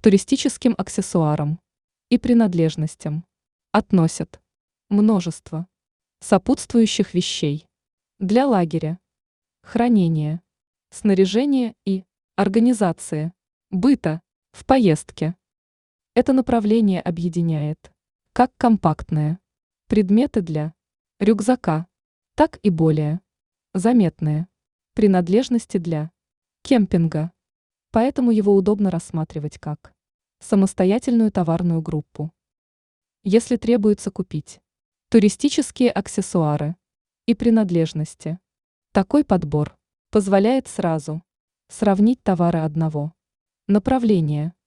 туристическим аксессуарам и принадлежностям относят множество сопутствующих вещей для лагеря, хранения, снаряжения и организации быта в поездке. Это направление объединяет как компактные предметы для рюкзака, так и более заметные принадлежности для кемпинга. Поэтому его удобно рассматривать как самостоятельную товарную группу. Если требуется купить туристические аксессуары и принадлежности, такой подбор позволяет сразу сравнить товары одного направления